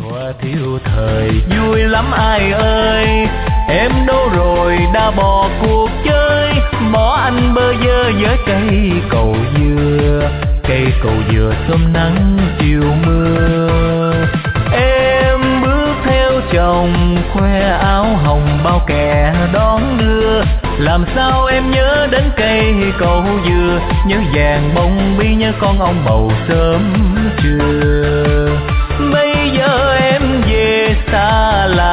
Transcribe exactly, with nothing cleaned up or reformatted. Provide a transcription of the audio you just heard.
Qua thiếu thời vui lắm ai ơi, em đâu rồi đã bỏ cuộc chơi, bỏ anh bơ vơ với cây cầu dừa, cây cầu dừa sớm nắng chiều mưa. Em bước theo chồng khoe áo hồng bao kẻ đón đưa, làm sao em nhớ đến cây cầu dừa, nhớ vàng bông bi nhớ con ông bầu sớm trưa. Bây giờ em về xa lạ